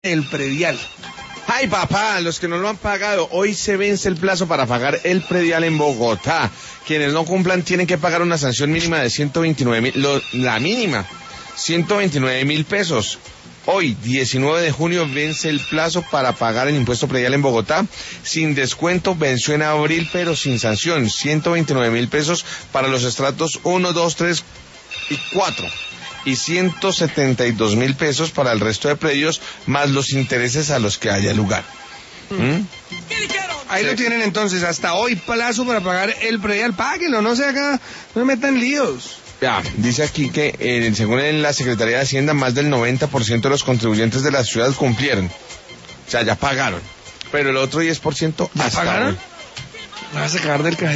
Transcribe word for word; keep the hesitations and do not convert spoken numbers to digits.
el predial. Ay, papá, los que no lo han pagado, hoy se vence el plazo para pagar el predial en Bogotá. Quienes no cumplan tienen que pagar una sanción mínima de ciento veintinueve mil, lo, la mínima, ciento veintinueve mil pesos. Hoy, diecinueve de junio, vence el plazo para pagar el impuesto predial en Bogotá. Sin descuento, venció en abril, pero sin sanción. ciento veintinueve mil pesos para los estratos uno, dos, tres y cuatro. Y ciento setenta y dos mil pesos para el resto de predios, más los intereses a los que haya lugar. ¿Mm? Ahí lo tienen entonces, hasta hoy plazo para pagar el predial. Páguenlo, no se haga, no me metan líos. Ya, dice aquí que eh, según en la Secretaría de Hacienda, más del noventa por ciento de los contribuyentes de la ciudad cumplieron. O sea, ya pagaron. Pero el otro diez por ciento ¿Ya hasta pagaron? hoy. ¿Me vas a sacar del cajero?